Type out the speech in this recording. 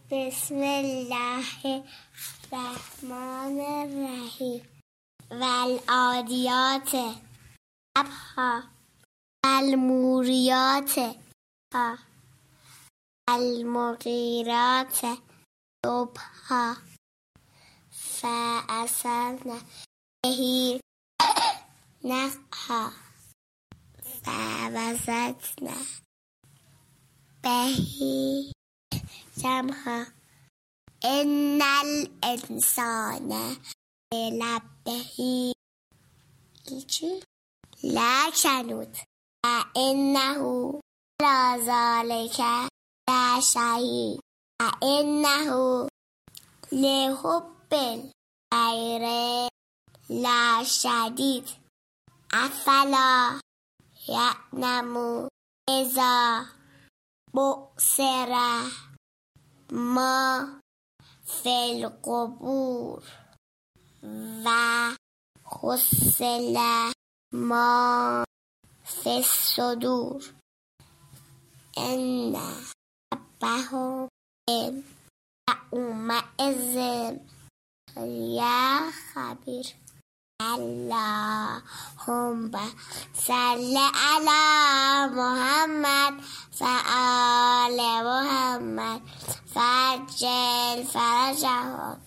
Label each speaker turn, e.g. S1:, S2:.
S1: بسم الله الرحمن الرحیم. والعادیات ضبحا والموریات قدحا والمغیرات صبحا فأثرن به نقعا فوسطن به جمعا ان الانسان لربه لکنود و انه علی ذلک لشهید و انه لحب الخیر لشدید افلا یعلم اذا بعثر ما فی القبور و حصل ما فی الصدور ان ربهم یومئذ خبیر. اللهم صل علی محمد و آل محمد فعجل فرجهم.